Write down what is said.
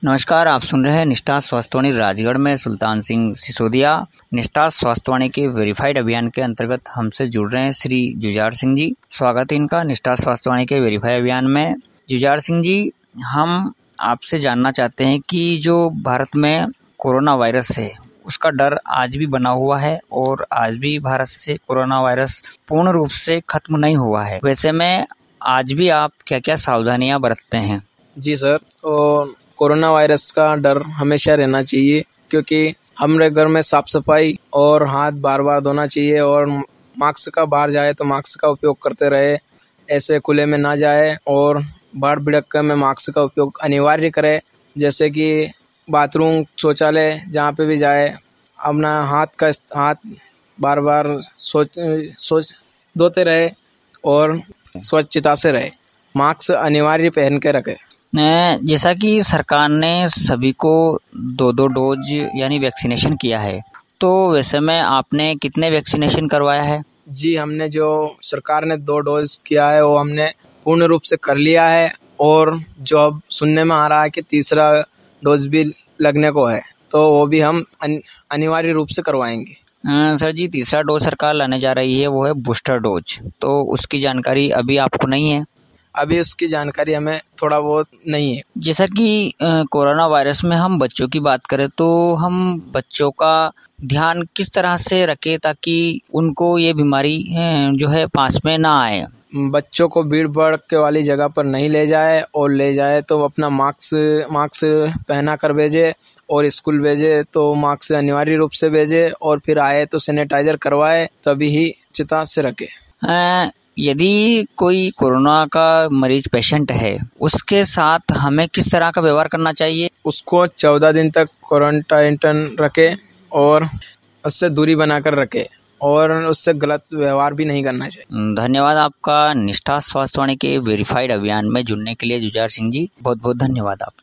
नमस्कार, आप सुन रहे हैं निष्ठा स्वास्थ्यवाणी राजगढ़ में सुल्तान सिंह सिसोदिया। निष्ठा स्वास्थ्यवाणी के वेरीफाइड अभियान के अंतर्गत हमसे जुड़ रहे हैं श्री जुझार सिंह जी। स्वागत है इनका निष्ठा स्वास्थ्यवाणी के वेरीफाइड अभियान में। जुझार सिंह जी, हम आपसे जानना चाहते हैं कि जो भारत में कोरोना वायरस है उसका डर आज भी बना हुआ है और आज भी भारत से कोरोना वायरस पूर्ण रूप से खत्म नहीं हुआ है। वैसे में आज भी आप क्या क्या सावधानियां बरतते हैं? जी सर, और कोरोना वायरस का डर हमेशा रहना चाहिए, क्योंकि हमारे घर में साफ सफाई और हाथ बार बार धोना चाहिए और मास्क का बाहर जाए तो मास्क का उपयोग करते रहे, ऐसे खुले में ना जाए और बाहर भीड़क में मास्क का उपयोग अनिवार्य करे। जैसे कि बाथरूम, शौचालय, जहाँ पे भी जाए अपना हाथ बार बार सोच धोते रहे और स्वच्छता से रहे। मास्क अनिवार्य पहन के रखे। जैसा कि सरकार ने सभी को 2-2 डोज यानी वैक्सीनेशन किया है, तो वैसे में आपने कितने वैक्सीनेशन करवाया है? जी, हमने जो सरकार ने 2 डोज किया है वो हमने पूर्ण रूप से कर लिया है, और जो अब सुनने में आ रहा है कि तीसरा डोज भी लगने को है, तो वो भी हम अनिवार्य रूप से करवाएंगे। सर जी, तीसरा डोज सरकार लाने जा रही है वो है बूस्टर डोज, तो उसकी जानकारी अभी आपको नहीं है? अभी उसकी जानकारी हमें थोड़ा बहुत नहीं है। जैसा कि कोरोना वायरस में हम बच्चों की बात करें तो हम बच्चों का ध्यान किस तरह से रखें ताकि उनको ये बीमारी जो है पास में ना आए? बच्चों को भीड़ भड़क वाली जगह पर नहीं ले जाए, और ले जाए तो अपना मास्क पहना कर भेजे, और स्कूल भेजे तो मास्क अनिवार्य रूप से भेजे, और फिर आए तो सैनिटाइजर करवाए, तभी ही चिता से रखे। यदि कोई कोरोना का मरीज पेशेंट है, उसके साथ हमें किस तरह का व्यवहार करना चाहिए? उसको 14 दिन तक क्वारंटाइन रखे और उससे दूरी बनाकर रखे, और उससे गलत व्यवहार भी नहीं करना चाहिए। धन्यवाद आपका निष्ठा स्वास्थ्यवाणी के वेरीफाइड अभियान में जुड़ने के लिए जुझार सिंह जी। बहुत बहुत धन्यवाद आप।